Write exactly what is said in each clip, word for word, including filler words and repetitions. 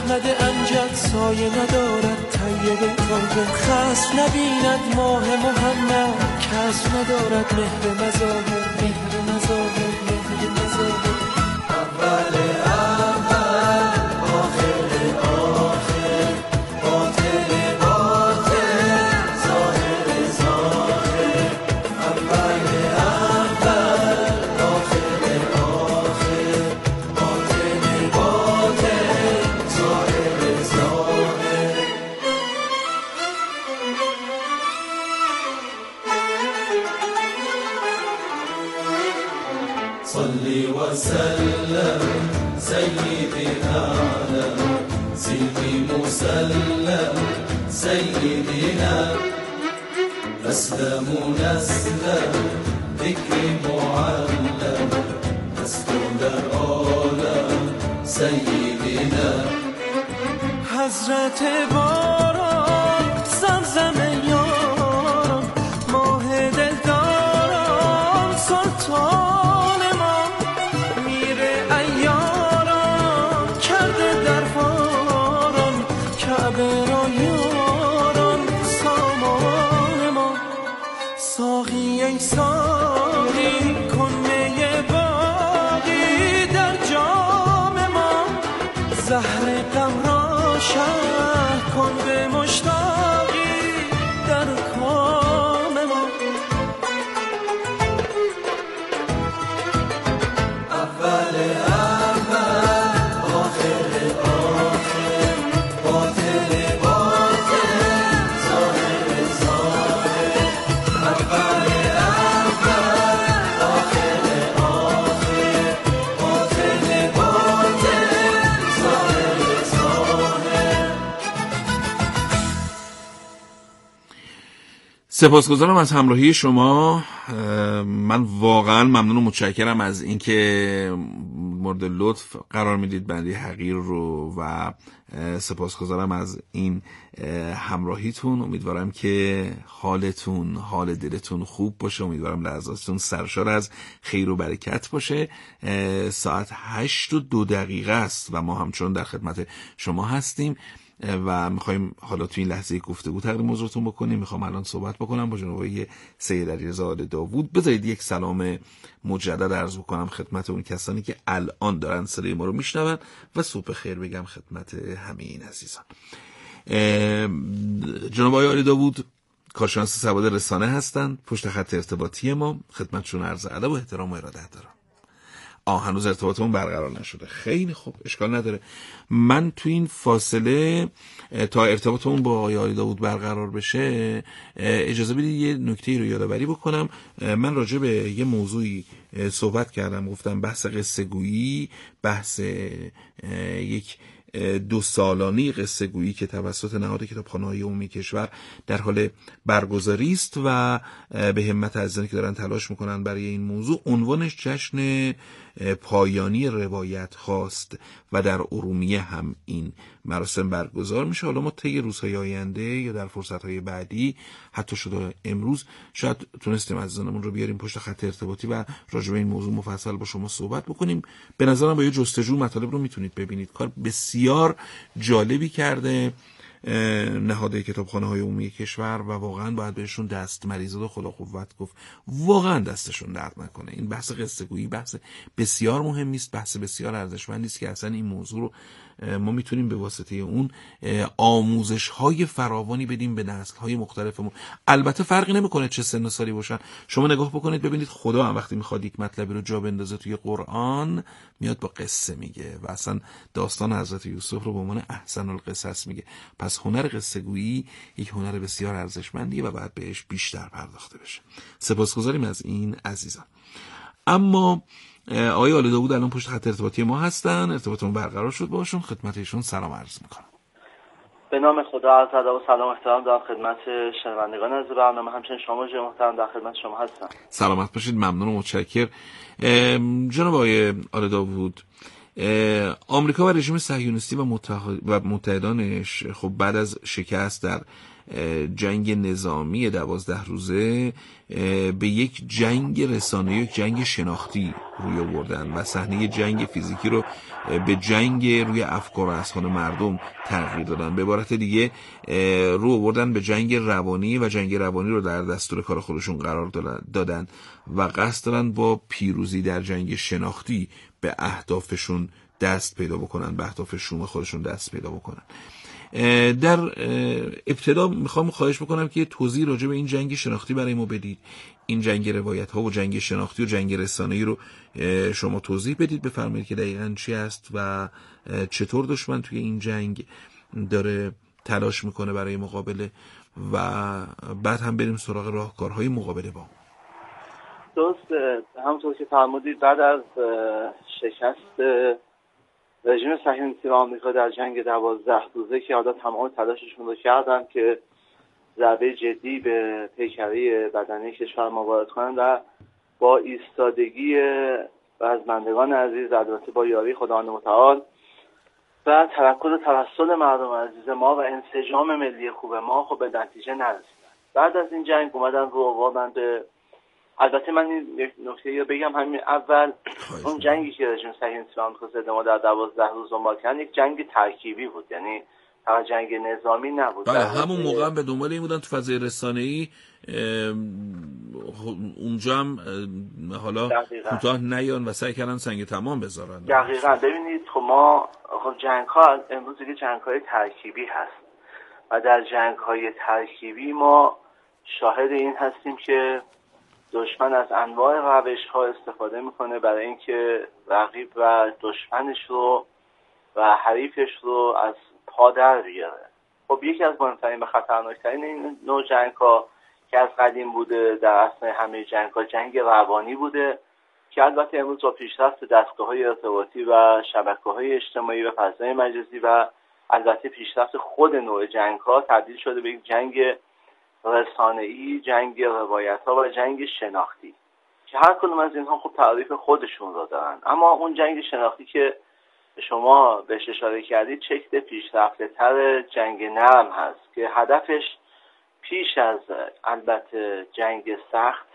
احمد امجد سایه ندارد طیب کاظم، خصم نبیند ماه محمد کسب ندارد مهر مظاهر، مهر مظاهر، مهر مظاهر. اول اول آخر آخر، باطل باطل ظاهر ظاهر. اول اول آخر آخر، باطل باطل ظاهر ظاهر. صلی و سلم سیدنا علی سیدی مسلم سیدنا، اسلم نسلم ذکر معلم اسلم در عالم سیدنا. حضرت باران زمزم یاران، ماه دلداران سلطان ما، میر ایاران کرده در فاران، کعبه را یاران سامان ما. ساقی ای ساقی کن می باقی در جام ما، زهر غم را شرح کن به مشتاقی در کام ما. اول اول آخر آخر، باطل باطل ظاهر ظاهر. اول اول آخر آخر، باطل باطل ظاهر ظاهر. سپاسگزارم از همراهی شما. من واقعا ممنون و متشکرم از اینکه مورد لطف قرار میدید بنده حقیر رو و سپاسگزارم از این همراهیتون. امیدوارم که حالتون، حال دلتون خوب باشه. امیدوارم لحظاتتون سرشار از خیر و برکت باشه. ساعت هشت و دو دقیقه است و ما همچنان در خدمت شما هستیم و میخوایم حالا تو این لحظه گفتگو تقدیم حضورتون بکنیم. میخوام الان صحبت بکنم با جناب آقای سید علیرضا آل داوود. بذارید یک سلام مجدد عرض بکنم خدمت اون کسانی که الان دارن صدای ما رو میشنون و صبح خیر بگم خدمت همه این عزیزان. جناب آقای آل داوود کارشناس سواد رسانه هستند، پشت خط ارتباطی ما. خدمتشون عرض ادب و احترام و ارادت دارم. آه هنوز ارتباطمون برقرار نشده. خیلی خوب، اشکال نداره. من تو این فاصله تا ارتباطمون با آقای آل داوود برقرار بشه اجازه بدید یه نکته رو یادآوری بکنم. من راجع به یه موضوعی صحبت کردم، گفتم بحث قصه گویی، بحث یک دو سالانی قصه گویی که توسط نهاد کتابخانه‌های عمومی کشور در حال برگزاری است و به همت عزیزانی که دارن تلاش میکنن برای این موضوع. عنوانش جشن پایانی روایت هاست و در ارومیه هم این مراسم برگزار میشه. حالا ما طی روزهای آینده یا در فرصتهای بعدی، حتی شده امروز، شاید تونستیم عزیزانمون رو بیاریم پشت خط ارتباطی و راجع به این موضوع مفصل با شما صحبت بکنیم. به نظرم با یه جستجو مطالب رو میتونید ببینید. کار بسیار جالبی کرده نهاد کتابخانه‌های عمومی کشور و واقعا باید بهشون دست مریزاد و خدا قوت گفت. واقعا دستشون درد نکنه. این بحث قصه گویی بحث بسیار مهمی است، بحث بسیار ارزشمندی است که اصلا این موضوع رو ما میتونیم به واسطه اون آموزش‌های فراوانی بدیم به نسل‌های مختلفمون. البته فرقی نمیکنه چه سن و سالی باشن. شما نگاه بکنید ببینید خدا هم وقتی میخواد یک مطلبی رو جا بندازه توی قرآن میاد با قصه میگه و اصلا داستان حضرت یوسف رو به عنوان احسن القصص میگه. پس هنر قصه گویی یک هنر بسیار ارزشمندیه و باید بهش بیشتر پرداخته بشه. سپاسگزاریم از این عزیزان. اما آقای آل داوود الان پشت خط ارتباطی ما هستن، ارتباطمون برقرار شد باشون. خدمت ایشون سلام عرض میکنم. به نام خدا، عرض ادب و سلام احترام دارم خدمت شنوندگان از برنامه، همچنین شما جناب محترم در خدمت شما هستم. سلامت باشید، ممنون و متشکر. جناب آقای آل داوود، آمریکا و رژیم صهیونیستی و متحدانش خب بعد از شکست در جنگ نظامی دوازده روزه به یک جنگ رسانه‌ای، یک جنگ شناختی روی آوردن و صحنه جنگ فیزیکی رو به جنگ روی افکار و اذهان مردم تغییر دادن. به عبارت دیگه رو آوردن به جنگ روانی و جنگ روانی رو در دستور کار خودشون قرار دادن و قصد دارن با پیروزی در جنگ شناختی به اهدافشون دست پیدا بکنن، به اهداف شوم خودشون دست پیدا بکنن. در ابتدا میخوام خواهش بکنم که توضیح راجع به این جنگ شناختی برای ما بدید. این جنگ روایت ها و جنگ شناختی و جنگ رسانه‌ای رو شما توضیح بدید، بفرمایید که دقیقاً چی است و چطور دشمن توی این جنگ داره تلاش میکنه برای مقابله و بعد هم بریم سراغ راهکارهای مقابله با. درست همونطور که فرمودید، بعد از شکست رژیم صهیونیستی آمریکا در جنگ دوازده روزه که حالا تمام تلاششون رو کردن که ضربه جدی به پیکره بدنی کشور ما وارد کنن و با ایستادگی رزمندگان عزیز، البته با یاری خداوند متعال و تمرکز توسل مردم عزیز ما و انسجام ملی خوب ما، خب به نتیجه نرسیدن. بعد از این جنگ اومدن رو آوردن به، البته من این یک نکته یا بگم، همین اول اون جنگی که رژیم صهیونیستی آمریکا ضد ما در دوازده روز دنبال کرد یک جنگ ترکیبی بود، یعنی فقط جنگ نظامی نبود. بله، همون موقع هم به دنبال این بودن تو فضای رسانه‌ای اونجا هم حالا کوتاه نیان و سعی کردن سنگ تمام بذارن. دقیقاً. ببینید خب ما خب جنگ ها امروز دیگه جنگ های ترکیبی هست و در جنگ های ترکیبی ما شاهد این هستیم که دشمن از انواع روش ها استفاده میکنه برای اینکه رقیب و دشمنش رو و حریفش رو از پا در بیاره. خب یکی از مهمترین و خطرناکترین این نوع جنگ ها که از قدیم بوده در اصل همه جنگ ها جنگ روانی بوده که البته امروز با پیشرفت دستگاه های ارتباطی و شبکه های اجتماعی و فضای مجازی و البته پیشرفت خود نوع جنگ ها تبدیل شده به یک جنگ رسانه‌ای، جنگ روایت‌ها و جنگ شناختی که هر کدوم از اینها خب تعریف خودشون رو دارن. اما اون جنگ شناختی که شما بهش اشاره کردید شکل پیشرفته‌تر جنگ نرم هست که هدفش پیش از البته جنگ سخت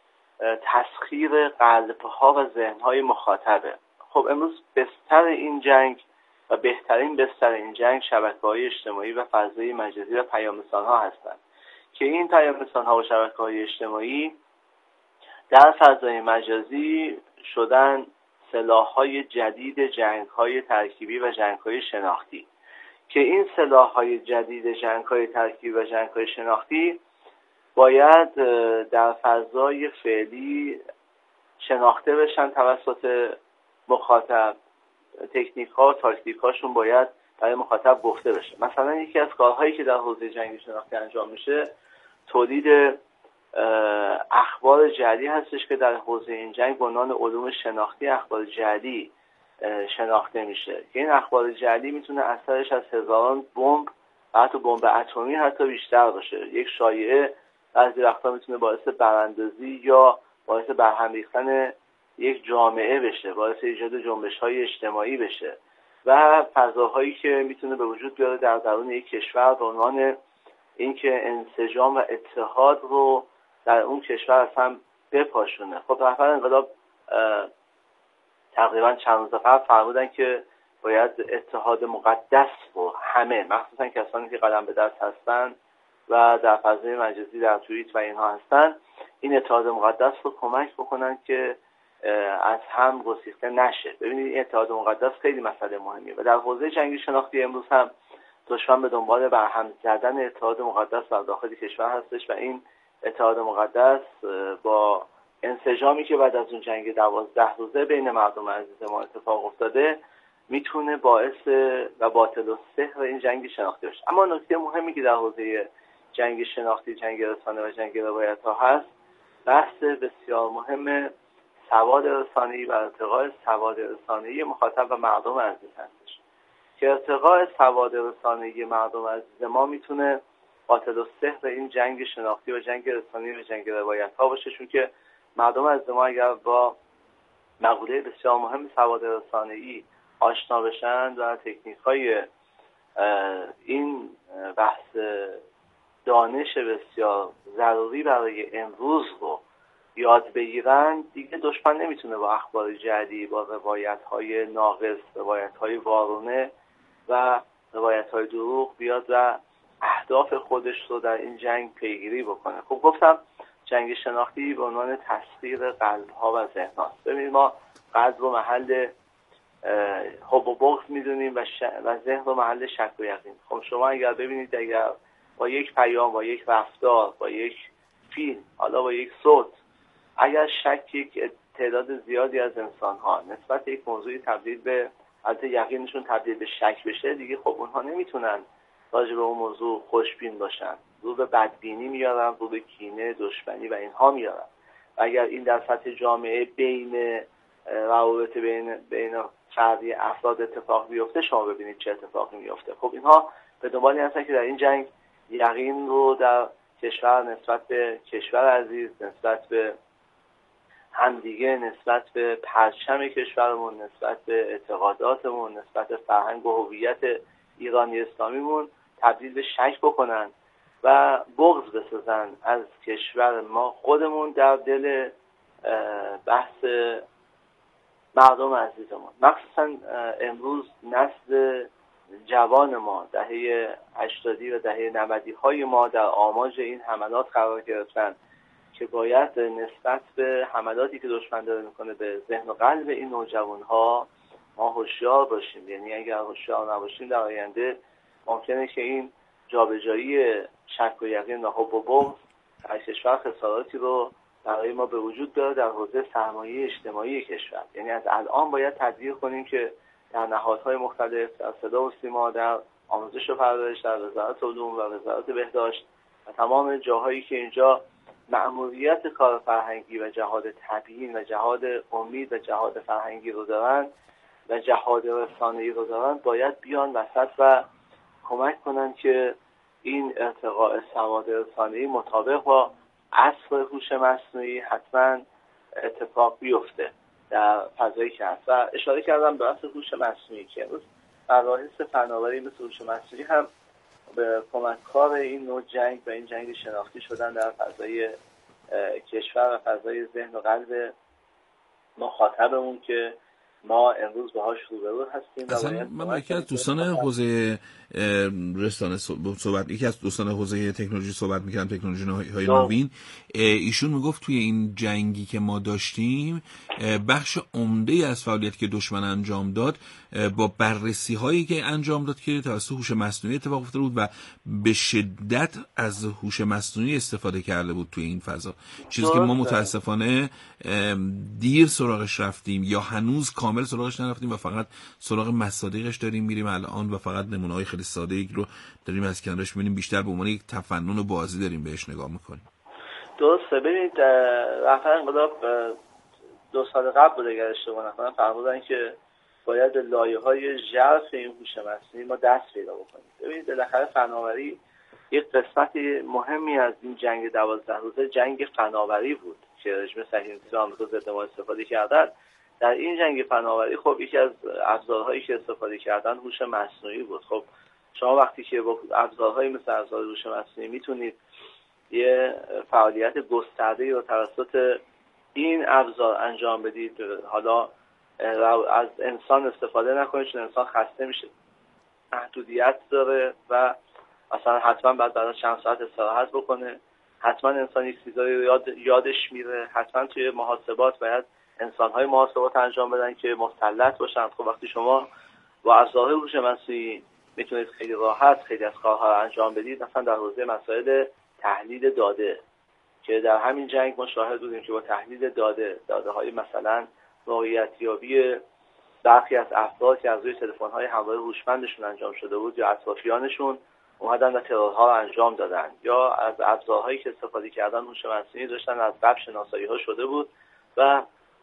تسخیر قلب‌ها و ذهن‌های مخاطبه. خب امروز بستر این جنگ و بهترین بستر این جنگ شبکه‌های اجتماعی و فضای مجازی و پیام‌رسان‌ها هستند که این پیام‌رسان‌ها و شبکه‌های اجتماعی در فضای مجازی شدن سلاح‌های جدید جنگ‌های ترکیبی و جنگ‌های شناختی که این سلاح‌های جدید جنگ‌های ترکیبی و جنگ‌های شناختی باید در فضای فعلی شناخته بشن توسط مخاطب. تکنیک‌ها و تاکتیک‌هاشون باید برای مخاطب گفته بشه. مثلا یکی از کارهایی که در حوزه جنگ شناختی انجام میشه تولید اخبار جعلی هستش که در حوزه این جنگ به عنوان علوم شناختی اخبار جعلی شناخته میشه که این اخبار جعلی میتونه اثرش از هزاران بمب و حتی بمب اتمی حتی بیشتر باشه. یک شایعه بعضی وقتا میتونه باعث براندازی یا باعث برهم ریختن یک جامعه بشه، باعث ایجاد جنبش‌های اجتماعی بشه و فضاهایی که میتونه به وجود بیاره در درون یک کشور به عنوان اینکه انسجام و اتحاد رو در اون کشور اصلا بپاشونه. خب رهبر انقلاب تقریبا چند روز قبل فرمودن که باید اتحاد مقدس رو همه، مخصوصا کسانی که قلم به دست هستن و در فضای مجازی در توییت و اینها هستن، این اتحاد مقدس رو کمک بکنن که از هم گسیخته نشه. ببینید این اتحاد مقدس خیلی مسئله مهمیه و در حوزه جنگ شناختی امروز هم دشمن به دنبال برهم زدن اتحاد مقدس در داخل کشور هستش و این اتحاد مقدس با انسجامی که بعد از اون جنگ دوازده روزه بین مردم عزیز ما اتفاق افتاده میتونه باعث و باطل و سحر این جنگ شناختی بشه. اما نکته مهمی که در حوزه جنگ شناختی، جنگ رسانه و جنگ روایت ها هست، بحث بسیار مهم سواد رسانه‌ای و ارتقاء سواد رسانه‌ای مخاطب و مردم عزیز هستش که ارتقاء سواد رسانه‌ای مردم عزیز ما میتونه قاتل السحر این جنگ شناختی و جنگ رسانه‌ای و جنگ روایت ها باشه، چون که مردم عزیز ما اگر با مقوله بسیار مهم سواد رسانه‌ای آشنا بشن و تکنیک‌های این بحث دانش بسیار ضروری برای امروز رو یاد بگیرن، دیگه دشمن نمیتونه با اخبار جعلی، با روایت‌های ناقص، روایت‌های وارونه و روایت‌های دروغ بیاد و اهداف خودش رو در این جنگ پیگیری بکنه. خب گفتم جنگ شناختی به عنوان تسخیر قلب‌ها و ذهن‌هاست. ببینید ما قلب رو محل حب و بغض میدونیم و, ش... و ذهن رو محل شک و یقین. خب شما اگر ببینید اگر با یک پیام، با یک رفتار، با یک فیلم، حالا با یک صوت، اگر شک یک تعداد زیادی از انسان‌ها نسبت به یک موضوعی تبدیل به از یقینشون تبدیل به شک بشه، دیگه خب اونها نمیتونن راجع به اون موضوع خوشبین باشن، رو به بدبینی میارن، رو به کینه، دشمنی و اینها میارن. و اگر این در سطح جامعه بین روابط بین بین فردی افراد اتفاق بیفته، شما ببینید چه اتفاقی میفته. خب اینها به دنبال این هستن که در این جنگ یقین رو در کشور نسبت به کشور عزیز، نسبت به همدیگه، نسبت به پرچم کشورمون، نسبت به اعتقاداتمون، نسبت به فرهنگ و هویت ایرانی اسلامیمون تبدیل به شک بکنن و بغض بسازن از کشور ما خودمون در دل بحث مردم عزیزمون. مخصوصا امروز نسل جوان ما، دهه هشتادی و دهه نودی های ما در آماج این حملات قرار گرفتن که باید نسبت به حملاتی که دشمن داره میکنه به ذهن و قلب این نوجوان ها ما هوشیار باشیم. یعنی اگر هوشیار نباشیم در آینده ممکنه که این جابجایی شک و یقین و حب و بغض در کشور خساراتی رو برای ما به وجود بیاره در حوزه سرمایه اجتماعی کشور. یعنی از الان باید تدبیر کنیم که در نهادهای مختلف، در صدا و سیما، در آموزش و پرورش، در وزارت علوم و وزارت بهداشت و تمام جاهایی که اینجا مأموریت کار فرهنگی و جهاد تبیین و جهاد امید و جهاد فرهنگی رو دارن و جهاد رسانه‌ای رو دارن، باید بیان وسط و کمک کنن که این ارتقاء سواد رسانه‌ای مطابق با عصر هوش مصنوعی حتما اتفاق بیفته در فضایی که هست. و اشاره کردم به بحث هوش مصنوعی که امروز مباحث فناوری مثل هوش مصنوعی هم به کمک‌کار این نوع جنگ و این جنگ شناختی شدن در فضای کشور و فضای ذهن و قلب مخاطبمون که ما امروز باهاش روبرو هستیم. اصلا من یکی از دوستان حوزه رسانه صحبت یکی از دوستان حوزه تکنولوژی صحبت می‌کردم، تکنولوژی های نوین، ایشون میگفت توی این جنگی که ما داشتیم بخش عمده از فعالیتی که دشمن انجام داد با بررسی هایی که انجام داد که توسط هوش مصنوعی اتفاق افتاده بود و به شدت از هوش مصنوعی استفاده کرده بود توی این فضا، چیزی که ما متاسفانه دیر سراغش رفتیم یا هنوز کامل سراغش نرفتیم و فقط سراغ مصادیقش داریم میریم الان و فقط نمونه‌های خیلی ساده‌ای رو داریم از کنارش می‌بینیم، بیشتر به عنوان یک تفنن و بازی داریم بهش نگاه می‌کنیم. درسته. ببینید رفتن انقلاب دو سال قبل بود اگر اشتباه نکنم، فرمودن که باید به لایه‌های ژرف این هوش مصنوعی ما دست پیدا بکنیم. ببینید بالاخره فناوری یک قسمت مهمی از این جنگ دوازده روزه جنگ فناوری بود که رژیم صهیونیستی آمریکا ضد ما استفاده کردن. در این جنگ فناوری خب یکی از ابزارهایی که استفاده کردن هوش مصنوعی بود. خب شما وقتی که با ابزارهایی مثل ابزار هوش مصنوعی میتونید یه فعالیت گسترده‌ای رو توسط این ابزار انجام بدید، حالا از انسان استفاده نکنید چون انسان خسته میشه، محدودیت داره و اصلا حتما بعد بعد چند ساعت استراحت بکنه، حتما انسان یک چیزایی رو یاد یادش میره، حتما توی محاسبات باید انسان‌های محاسبات انجام بدن که مسلط باشن. خب وقتی شما با ابزار هوش مصنوعی میتونید خیلی راحت خیلی از کارها رو انجام بدید، مثلا در حوزه مسائل تحلیل داده که در همین جنگ ما شاهد بودیم که با تحلیل داده داده‌های مثلا موقعیتیابی برخی از افراد که از روی تلفن‌های همراه هوشمندشون انجام شده بود یا اطرافیانشون اومدن و ترورها رو انجام دادن، یا از ابزارهایی که استفاده کردن هوش مصنوعی داشتن از قبل شناسایی‌ها شده بود و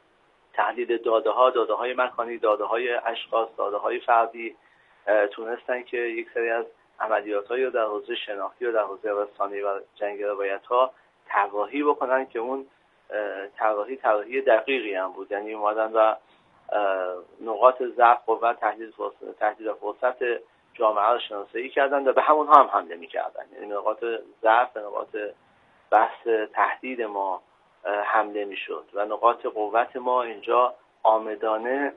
تحلیل داده‌ها، داده‌های مکانی، داده‌های اشخاص، داده‌های فردی تونستن که یک سری از عملیات‌هایی رو در حوزه شناختی و در حوزه رسانه‌ای و جنگ روایت‌ها طراحی بکنن که اون طراحی طراحی دقیقی هم بود. یعنی اومدن و نقاط ضعف، قوت، تهدید فرصت تهدید فرصت جامعه رو شناسایی کردن و به همونها هم حمله میکردن. یعنی نقاط ضعف، نقاط بحث تهدید ما حمله میشد و نقاط قوت ما اینجا عامدانه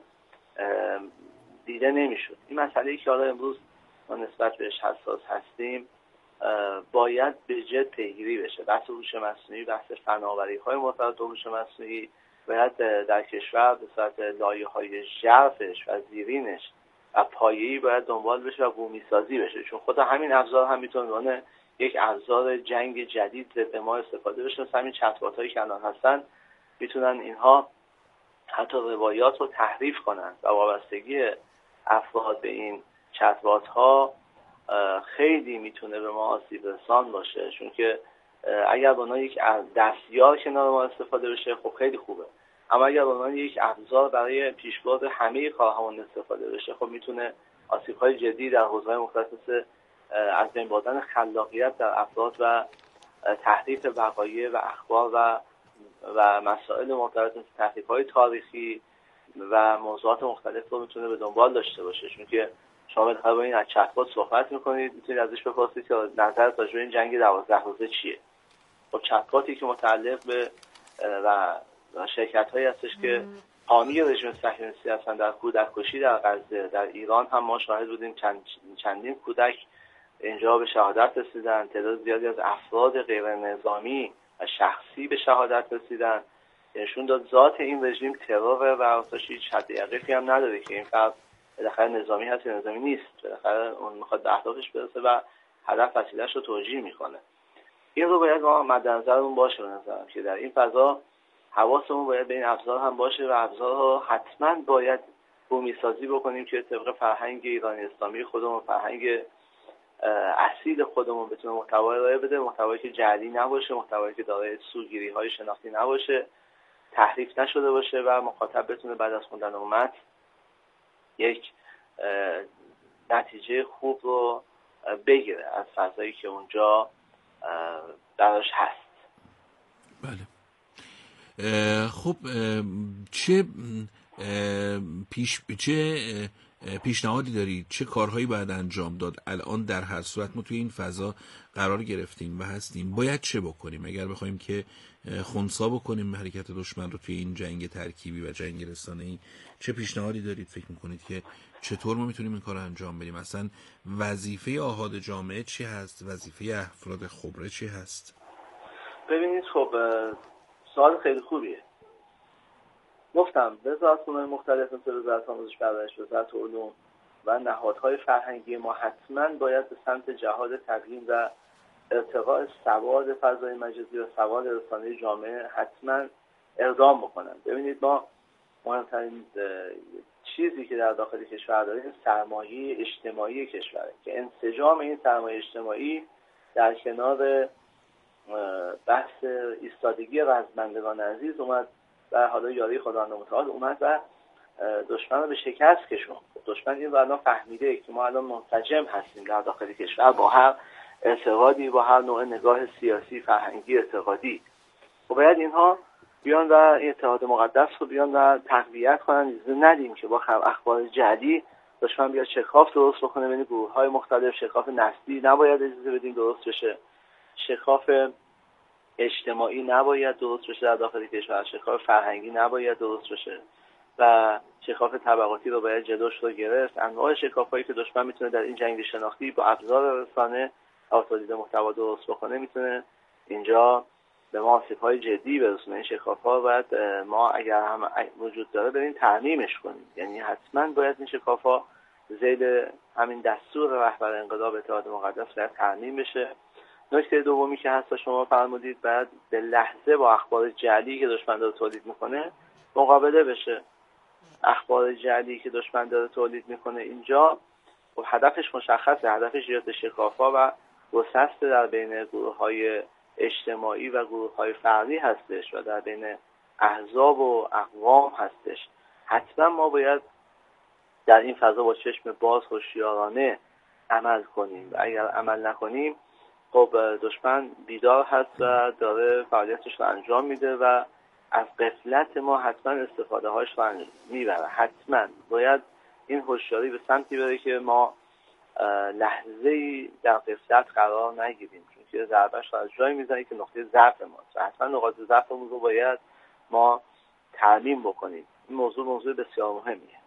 دیده نمیشد. این مسئله‌ای که حالا امروز ما نسبت بهش حساس هستیم باید به جد پیگیری بشه. بحث هوش مصنوعی، بحث فناوری‌های مرتبط با هوش مصنوعی باید در کشور به صورت لایه‌های ژرفش و زیرینش و پایه‌ای باید دنبال بشه و بومی‌سازی بشه، چون خود همین ابزار هم میتونه عنوان یک ابزار جنگ جدید ضد ما استفاده بشه. مثل همین چت‌بات‌هایی که الان هستن میتونن اینها حتی روایات رو تحریف کنن و وابستگی افراد به این چت‌بات‌ها خیلی میتونه به ما آسیب رسان باشه، چون که اگر به عنوان یک دستیار کنار ما استفاده بشه خب خیلی خوبه، اما اگر به عنوان یک ابزار برای پیشبرد همه کارهامون استفاده بشه خب میتونه آسیب‌های جدی در حوزه‌های مختلف مثل از بین بردن خلاقیت در افراد و تحریف وقایع و اخبار و و مسائل مرتبط مثل تحریف‌های تاریخی و موضوعات مختلف رو میتونه به دنبال داشته باشه. چون که شما بالاخره با این از چت‌بات صحبت میکنید، میتونید ازش بپرسید که نظرت راجع به این جنگ دوازده روزه چیه. خب چت‌باتی که متعلق به و شرکت‌هایی هستش که حامی رژیم صهیونیستی هستن در کودک‌کشی در غزه، در ایران هم ما شاهد بودیم چند چندین کودک اینجا به شهادت رسیدن، تعداد زیادی از افراد غیر نظامی و شخصی به شهادت رسیدن. نشون داد ذات این رژیم ترور و آتش هیچ حد یقینی هم نداره که این فرد بالاخره نظامی هست یا نظامی نیست. بالاخره اون میخواد به اهدافش برسه و هدف وسیله‌اش رو توجیه میکنه. این رو باید ما مد نظرمون باشه به نظرم که در این فضا حواسمون باید به این ابزار هم باشه و ابزارها حتما باید بومی‌سازی بکنیم که طبق فرهنگ ایرانی اسلامی خودمون، فرهنگ اصیل خودمون بتونه محتوای ارائه بده، محتوایی که جعلی نباشه، محتوایی که دارای سوگیری‌های شناختی نباشه، تحریف نشده باشه و مخاطب بتونه بعد از خوندن اون متن یک نتیجه خوب رو بگیره از فضایی که اونجا دراش هست. بله. خب چه پیش چه پیشنهادی دارید؟ چه کارهایی باید انجام داد؟ الان در هر صورت ما توی این فضا قرار گرفتیم و هستیم، باید چه بکنیم اگر بخوایم که خنثی بکنیم حرکت دشمن رو توی این جنگ ترکیبی و جنگ رسانه‌ای؟ چه پیشنهادی دارید؟ فکر میکنید که چطور ما میتونیم این کار رو انجام بدیم؟ اصلا وظیفه آحاد جامعه چی هست؟ وظیفه افراد خبره چی هست؟ ببینید خب سوال خیلی خوبیه. گفتم وزارت‌های مختلف مثل وزارت آموزش پرورش، وزارت علوم و نهادهای فرهنگی ما حتما باید به سمت جهاد تبیین و ارتقاء سواد فضای مجازی و سواد رسانه‌ای جامعه حتما اقدام بکنن. ببینید ما مهمترین چیزی که در داخل کشور داریم سرمایه اجتماعی کشوره که انسجام این سرمایه اجتماعی در کنار بحث ایستادگی رزمندگان عزیز اومد و حالا یاری خداوند متعال اومد و دشمن رو به شکست کشوند. دشمن این رو الان فهمیده که ما الان منسجم هستیم در داخل کشور با هر اعتقادی، با هر نوع نگاه سیاسی، فرهنگی، اعتقادی. و باید اینها بیان و این اتحاد مقدس رو بیان و تقویت کنن. اجازه ندیم که با اخبار جعلی دشمن بیاد شکاف درست بکنه بین گروه‌های مختلف. شکاف نسلی نباید اجازه بدیم درست بشه، شکاف اجتماعی نباید درست بشه در داخل کشور، شکاف فرهنگی نباید درست بشه و شکاف طبقاتی رو باید جلوش رو گرفت. انواع شکاف‌هایی که دشمن میتونه در این جنگ شناختی با ابزار رسانه و تولید محتوا درست بکنه میتونه اینجا به ما آسیب‌های جدی برسونه. این شکاف‌ها باید ما اگر هم وجود داره بریم ترمیمش کنیم. یعنی حتما باید این شکاف‌ها ذیل همین دستور رهبر انقلاب اتحاد مقدس باید ترمیم بشه. نکته دومی که هست شما فرمودید باید به لحظه با اخبار جعلی که دشمن داره تولید میکنه مقابله بشه. اخبار جعلی که دشمن داره تولید میکنه اینجا و هدفش مشخصه، هدفش ایجاد شکاف‌ها و گسست در بین گروه‌های اجتماعی و گروه‌های فردی هستش و در بین احزاب و اقوام هستش. حتما ما باید در این فضا با چشم باز هوشیارانه عمل کنیم و اگر عمل نکنیم خب دشمن بیدار هست و داره فعالیتش رو انجام میده و از غفلت ما حتما استفاده هاش رو میبره. حتما باید این هوشیاری به سمتی بره که ما لحظه‌ای در غفلت قرار نگیریم، چون که ضربه‌اش رو از جایی میزنه که نقطه ضعف ماست و حتما نقاط ضعفمون رو باید ما تعمیم بکنیم. این موضوع موضوع بسیار مهمیه.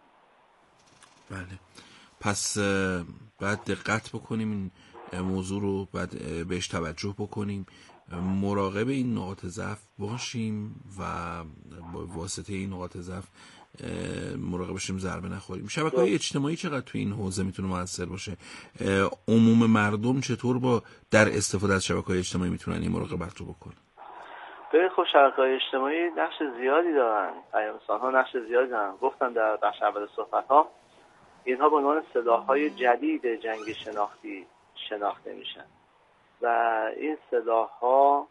بله، پس باید دقت بکنیم این موضوع رو، باید بهش توجه بکنیم، مراقب این نقاط ضعف باشیم و با واسطه این نقاط ضعف مراقب باشیم ضربه نخوریم. شبکه‌های اجتماعی چقدر توی این حوزه میتونه موثر باشه؟ عموم مردم چطور با در استفاده از شبکه‌های اجتماعی میتونن این مراقبت رو بکنن؟ ببین خب شبکه‌های اجتماعی نقش زیادی دارن، پیام‌رسان‌ها نقش زیادی دارن. گفتم در بخش اول صحبت‌ها اینها به عنوان سلاح‌های جدید جنگ شناختی شناخته میشن و این سلاح‌ها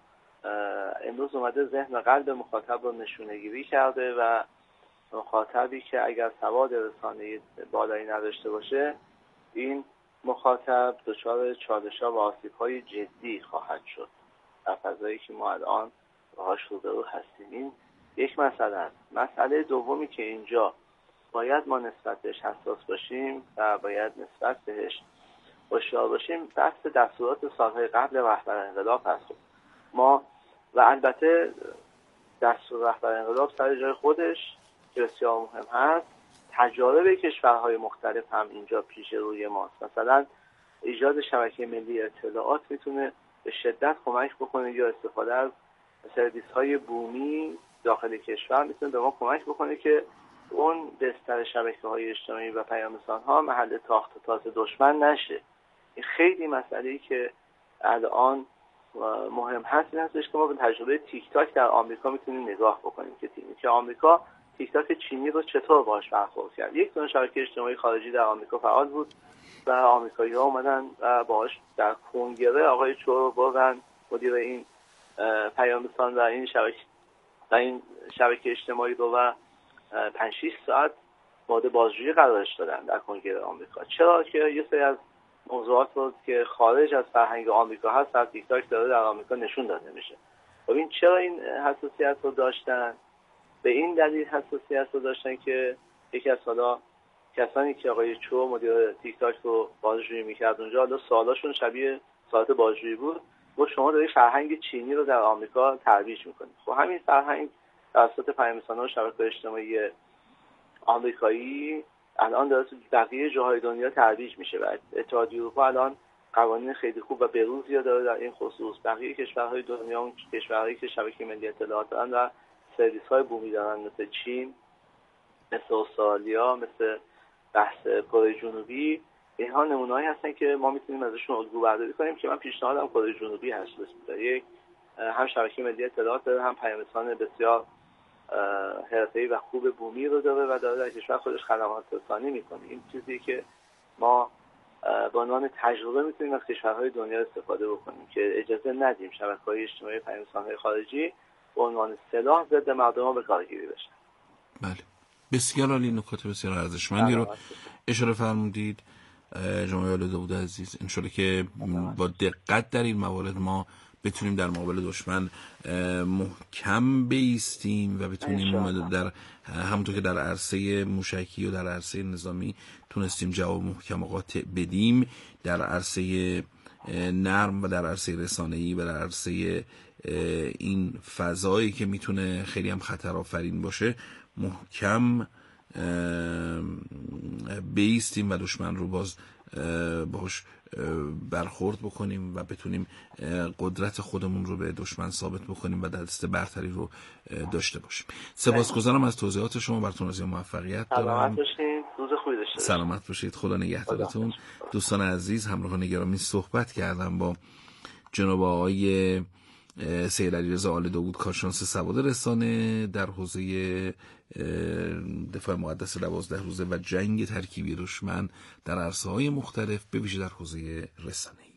امروز اومده ذهن و قلب مخاطب رو نشونه‌گیری کرده و مخاطبی که اگر سواد رسانه‌ای بالایی نداشته باشه، این مخاطب دچار چالش‌ها و آسیب‌های جدی خواهد شد در فضایی که ما الان باهاش روبرو هستیم. این یک مسئله است. مسئله دومی که اینجا باید ما نسبت بهش حساس باشیم و باید نسبت بهش هوشیار باشیم، بحث دستورات سالهای قبل رهبر انقلاب هست. ما و البته دستور رهبر انقلاب سر جای خودش که بسیار مهم هست، تجارب کشورهای مختلف هم اینجا پیش روی ماست. مثلا ایجاد شبکه ملی اطلاعات میتونه به شدت کمک بکنه، یا استفاده از سرویس‌های بومی داخل کشور میتونه به ما کمک بکنه که اون بستر شبکه‌های اجتماعی و پیام‌رسان‌ها محل تاخت و تاز دشمن نشه. این خیلی مسئله‌ای که الان مهم هست این هستش که ما به تجربه تیک تاک در آمریکا میتونیم نگاه بکنیم که تیمی که آمریکا تیک تاک چینی رو چطور باهاش برخورد کرد. یک دونه شبکه اجتماعی خارجی در آمریکا فعال بود و آمریکایی‌ها اومدن و باهاش در کنگره آقای چو رو بردن، مدیر این پیام‌رسان و این شبکه و این شبکه اجتماعی رو و پنج شش ساعت مورد بازجویی قرارش دادن در کنگره آمریکا. چرا که یه سری از موضوعات رو که خارج از فرهنگ آمریکا هست در تیک تاک داره در آمریکا نشون داده میشه. ببین چرا این حساسیت رو داشتن؟ به این دلیل حساسیت رو داشتن که یکی از حالا کسانی که آقای چو مدیر تیک تاک رو بازجویی میکرد اونجا، حالا سوالاشون شبیه سوالات بازجویی بود، و شما دارید فرهنگ چینی رو در آمریکا ترویج میکنید. خب همین فرهنگ توسط پیام‌رسان‌ها و شبکه‌های اجتماعی آمریکایی الان داره تو بقیه جاهای دنیا ترویج میشه و اتحادیه اروپا الان قوانین خیلی خوب و بروزی داره در این خصوص. بقیه کشورهای دنیا، اون کشورهایی که شبکه ملی اطلاعات دارن و سرویس‌های بومی دارن، مثل چین، مثل استرالیا، مثل بحث کره جنوبی، اینها نمونه‌هایی هستن که ما میتونیم ازشون الگو برداری کنیم که من پیشنهادم کره جنوبی هست. یک هم شبکه ملی اطلاعات داره، هم پیام‌رسان بسیار حرفه‌ای و خوب بومی رو داره و داره در کشور خودش خدمات رسانی میکنه. این چیزی که ما به عنوان تجربه میتونیم از کشورهای دنیا استفاده بکنیم که اجازه ندیم شبکه‌های اجتماعی پیام‌رسان‌های خارجی به عنوان سلاح ضد مردم به کارگیری بشن. بله، بسیار عالی، نکات بسیار ارزشمندی رو اشاره فرمودید جناب آل داوود عزیز. انشالله که با دقت در این موارد ما بتونیم در مقابل دشمن محکم بایستیم و بتونیم در همونطور که در عرصه موشکی و در عرصه نظامی تونستیم جواب محکم و قاطع بدیم، در عرصه نرم و در عرصه رسانه‌ای و در عرصه این فضایی که میتونه خیلی هم خطر آفرین باشه محکم بایستیم و دشمن رو باز باش برخورد بکنیم و بتونیم قدرت خودمون رو به دشمن ثابت بکنیم و دست برتری رو داشته باشیم. سپاسگزارم از توضیحات شما، براتون آرزوی موفقیت دارم. سلامت باشید، روز خوبی داشته باشید. سلامت باشید، خدا نگهدارتون. دوستان عزیز، همراهان گرامی، صحبت کردم با جناب آقای سید علیرضا آل داوود، کارشناس سواد رسانه در حوزه دفاع مقدس دوازده روزه و جنگ ترکیبی دشمن در عرصه‌های مختلف، به ویژه در حوزه رسانه‌ای.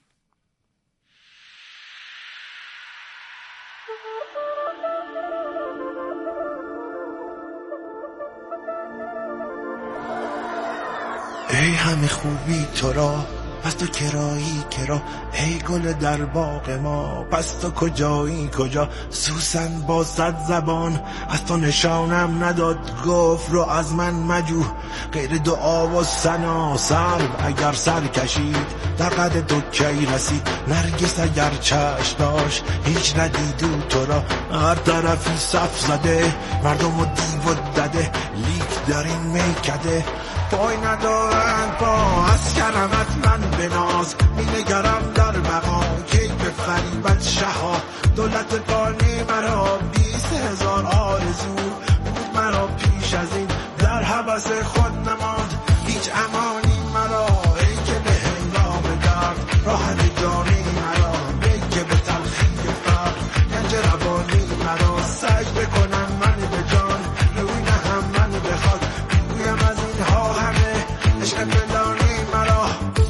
ای همه خوبی تو را پس تو کرایی کرا ای گل در باغ ما، پس تو کجایی کجا سوسن با صد زبان، از تو نشانم نداد گفت رو از من مجو، غیر دعا و ثنا سر اگر سر کشید در قد تو کی رسید، نرگس اگر چشم داشت هیچ ندیدو تو را، هر طرفی صف زده مردم و دیو و دده، لیک در این میکده پای ندارند پا، از کرمت من بناز می نگرم در بقا، کی به فریبت شها دولت پانی مرا، بیست هزار آرزو بود مرا پیش از این، در حبس خود نماند هیچ امانی مرا، ای که به هنگام درد راحت جانی مرا، ای که به تلخی فقر گنج روانی مرا، سجده کنم من به جان روی نهم من به خاک، بگویم از اینها همه عشق فلانی مرا.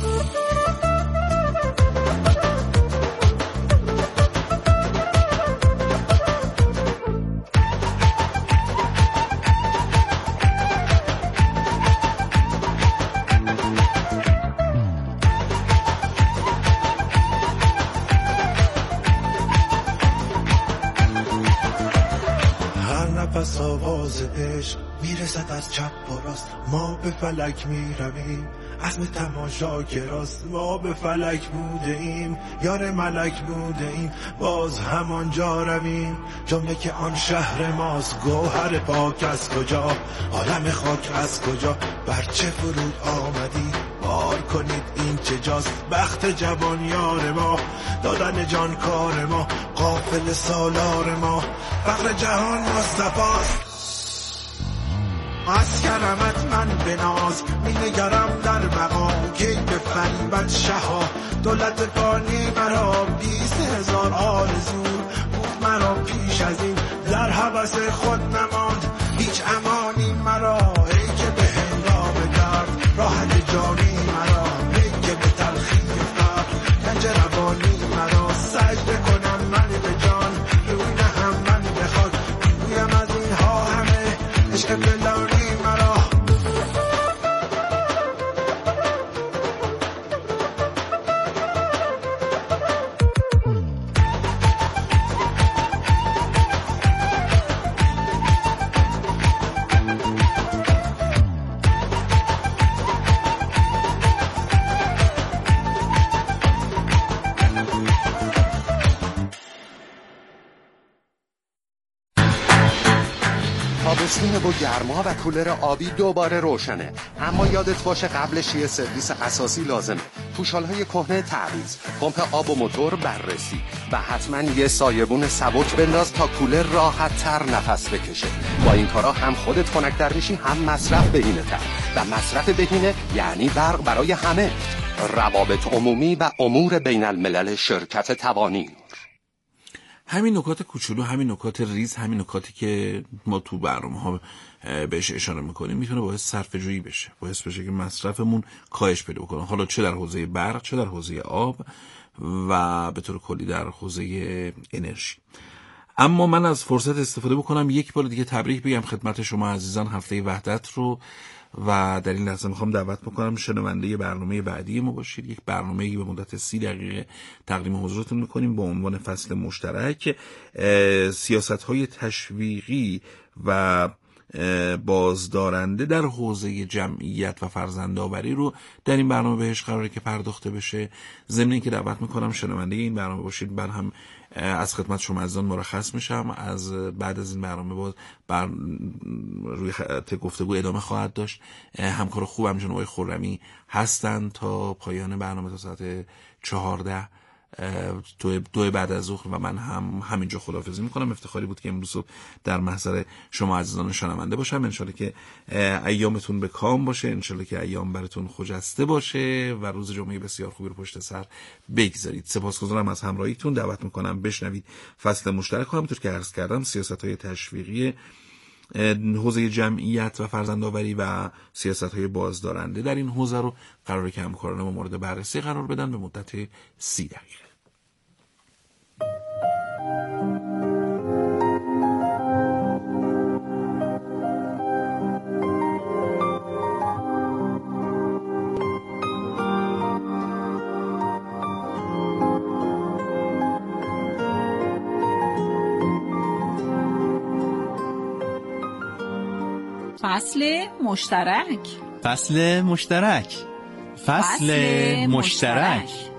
پس آواز عشق میرسد از چپ و راست، ما به فلک میرویم عزم تماشا که راست، ما به فلک بوده ایم یار ملک بوده ایم باز همانجا رویم، جمله که آن شهر ماست، گوهر پاک از کجا عالم خاک از کجا، بر چه فرود آمدی بار کنید این چه جاست، بخت جوان یار ما دادن جان کار ما، قافل سالار ما فقر جهان مصطفاست، از کرمت من بناز می نگرم در بقا، کی به فریبت شها دولت فانی مرا، بیست هزار آرزو بود مرا پیش از این، در حبس خود نماند هیچ امانی مرا، ای که به هنگام درد راحت جانی مرا، ای که به تلخی فقر گنج روانی مرا، سجده کنم من به جان روی نهم من به خاک، بگویم از اینها همه عشق فلانی مرا. تابستون با گرما و کولر آبی دوباره روشنه، اما یادت باشه قبلش یه سرویس اساسی لازمه، پوشالهای کهنه تعویض، پمپ آب و موتور بررسی و حتما یه سایبون سبک بنداز تا کولر راحت تر نفس بکشه. با این کارا هم خودت خنک‌تر میشی هم مصرف بهینه تر، و مصرف بهینه یعنی برق برای همه. روابط عمومی و امور بین الملل شرکت توانی. همین نکات کوچولو، همین نکات ریز، همین نکاتی که ما تو برنامه ها بهش اشاره میکنیم میتونه باعث صرفه جویی بشه، باعث بشه که مصرفمون کاهش پیدا کنه، حالا چه در حوزه برق، چه در حوزه آب و به طور کلی در حوزه انرژی. اما من از فرصت استفاده بکنم یک بار دیگه تبریک بگم خدمت شما عزیزان هفته وحدت رو، و در این لحظه میخوام دعوت بکنم شنونده برنامه بعدی ما باشید. یک برنامه‌ای به مدت سی دقیقه تقدیم حضورتون میکنیم با عنوان فصل مشترک سیاست‌های تشویقی و بازدارنده در حوزه جمعیت و فرزندآوری رو در این برنامه بهش قراره که پرداخته بشه. ضمن اینکه دعوت میکنم شنونده این برنامه باشید. من هم از خدمت شما عزیزان مرخص میشم. از بعد از این برنامه باز بر روی خط گفتگو ادامه خواهد داشت. همکار خوبم جناب آقای خرمی هستن تا پایان برنامه تا ساعت چهارده دو, دو بعد از ظهر و من هم همینجا خداحافظی میکنم. افتخاری بود که امروز در محضر شما عزیزان شنونده باشم. انشالله که ایامتون به کام باشه، انشالله که ایام براتون خجسته باشه و روز جمعه بسیار خوبی رو پشت سر بگذارید. سپاسگزارم از همراهیتون. دعوت میکنم بشنوید فصل مشترک رو. همونطور که عرض کردم سیاست‌های تشویقی حوزه جمعیت و فرزندآوری و سیاست‌های بازدارنده در این حوزه رو قراره که همکاران ما مورد بررسی قرار بدن به مدت سی دقیقه. فصل مشترک. فصل مشترک. فصل مشترک.